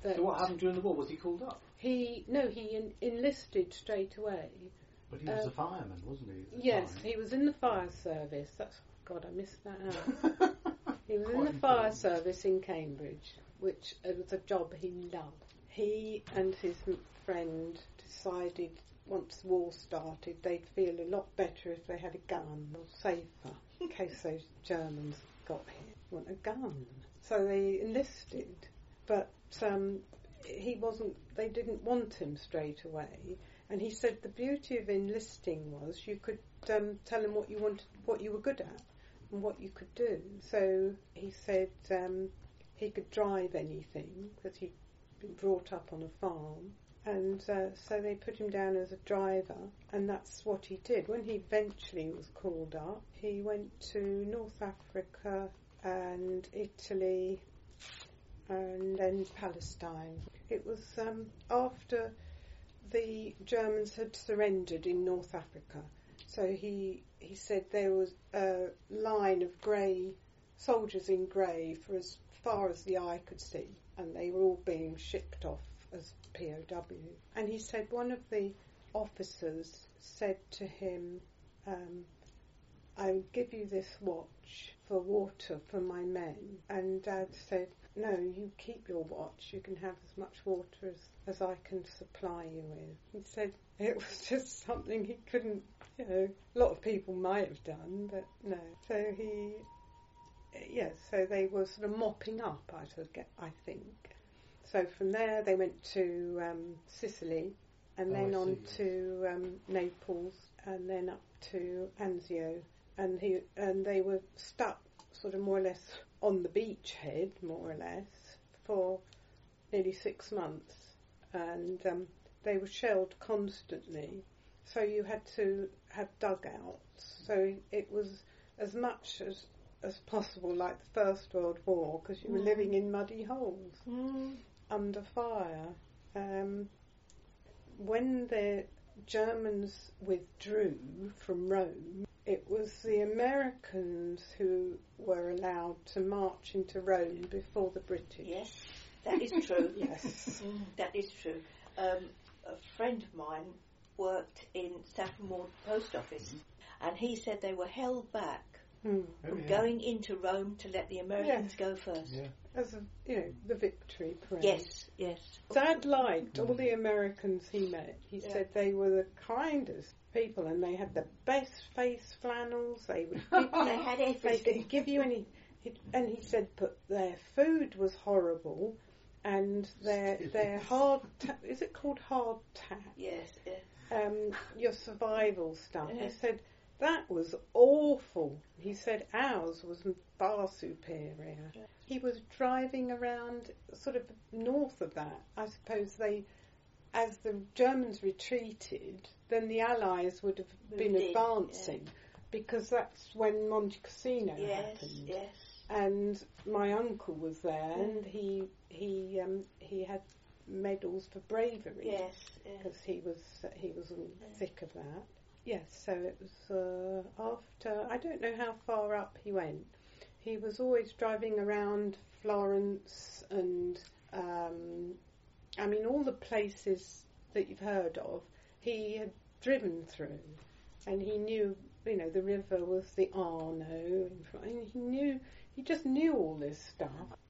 So what happened during the war? Was he called up? He enlisted straight away. But he was a fireman, wasn't he? Yes, he was in the fire service. I missed that out. He was in the fire service in Cambridge, which was a job he loved. He and his friend decided once the war started they'd feel a lot better if they had a gun, or safer, in case those Germans got here. Want a gun. So they enlisted, but they didn't want him straight away. And he said the beauty of enlisting was you could tell him what you wanted, what you were good at, and what you could do. So he said he could drive anything because he'd been brought up on a farm, and so they put him down as a driver, and that's what he did. When he eventually was called up, he went to North Africa and Italy and then Palestine. It was after the Germans had surrendered in North Africa. So he said there was a line of grey soldiers in grey for as far as the eye could see, and they were all being shipped off as POW. And he said one of the officers said to him, I'll give you this watch for water for my men. And Dad said, no, you keep your watch. You can have as much water as I can supply you with. He said it was just something he couldn't, a lot of people might have done, but no. So so they were sort of mopping up, I think. So from there they went to Sicily, and then on to Naples, and then up to Anzio. And they were stuck sort of more or less on the beachhead, more or less, for nearly 6 months. And they were shelled constantly. So you had to have dugouts. So it was as much as possible like the First World War, because you were living in muddy holes under fire. When the Germans withdrew from Rome, it was the Americans who were allowed to march into Rome before the British. Yes, that is true. Yes. That is true. A friend of mine worked in Saffron Walden Post Office, and he said they were held back from going into Rome to let the Americans go first. Yeah. As the victory parade. Yes, yes. Dad liked all the Americans he met. He said they were the kindest people, and they had the best face flannels. They would they had everything. They didn't give you any. And he said, but their food was horrible, and their hard. Is it called hard tack? Yes. Your survival stuff. Yeah. He said that was awful. He said ours was far superior. Yeah. He was driving around sort of north of that. I suppose as the Germans retreated, then the Allies would have been advancing, because that's when Monte Cassino happened. Yes. And my uncle was there, and he had medals for bravery. Yes, because he was in the thick of that. Yes, so it was after, I don't know how far up he went. He was always driving around Florence and, all the places that you've heard of, he had driven through. And he knew, the river was the Arno. And he just knew all this stuff.